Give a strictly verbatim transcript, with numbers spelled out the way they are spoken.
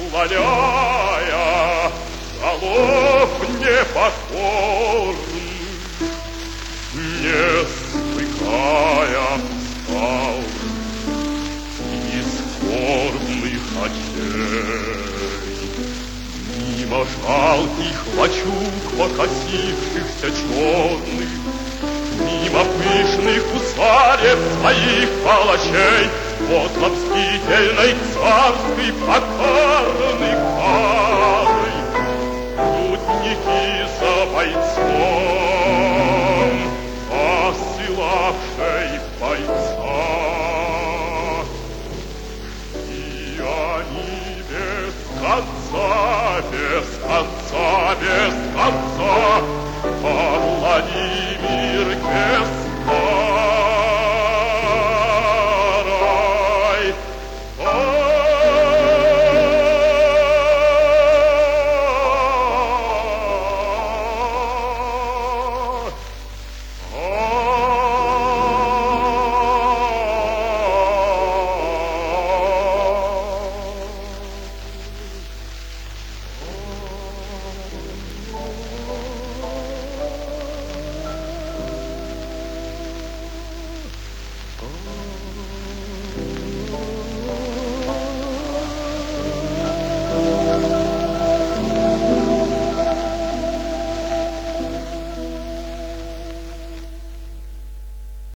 склоняя голов непокорных, не смыкая усталых и скорбных очей. Мимо жалких лачуг покосившихся черных, мимо пышных усадеб своих палачей, возле мстительной царской покорной карой, путники за бойцом, посылавшей бойца. И они без конца, без конца, без конца, а Владимир Кеспарой.